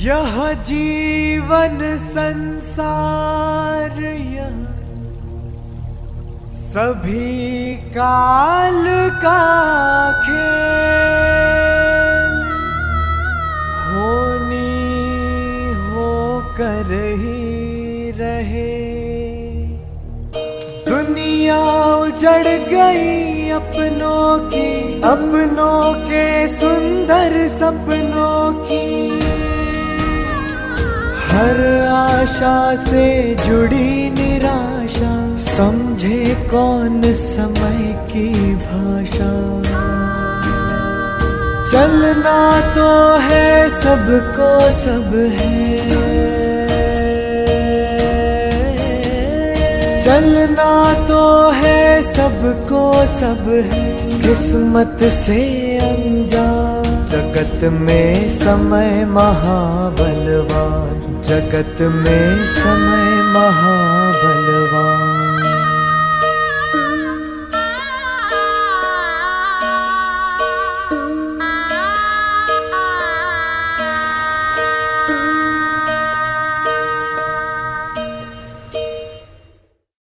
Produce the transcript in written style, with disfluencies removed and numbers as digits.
यह जीवन संसार यह सभी काल का खेल, होनी होकर ही रहे। दुनिया उजड़ गई अपनों की, अपनों के सुंदर सपनों की। हर आशा से जुड़ी निराशा, समझे कौन समय की भाषा। चलना तो है सबको सब है, चलना तो है सबको सब है। किस्मत से अनजान जगत में समय महाबलवान, जगत में समय महा